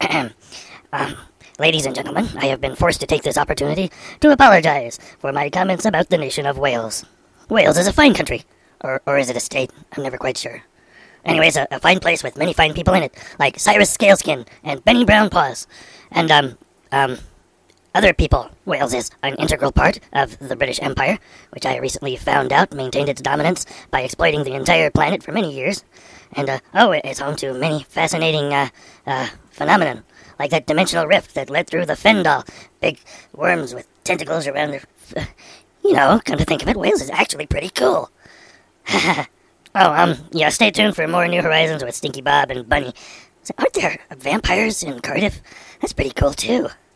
um, Ladies and gentlemen, I have been forced to take this opportunity to apologize for my comments about the nation of Wales. Wales is a fine country. Or is it a state? I'm never quite sure. Anyways, a fine place with many fine people in it, like Cyrus Scaleskin and Benny Brown Paws. And, other people. Wales is an integral part of the British Empire, which I recently found out maintained its dominance by exploiting the entire planet for many years. And, it's home to many fascinating, phenomenon, like that dimensional rift that led through the Fendal. Big worms with tentacles around their... come to think of it, Wales is actually pretty cool. Stay tuned for more New Horizons with Stinky Bob and Bunny. Aren't there vampires in Cardiff? That's pretty cool, too.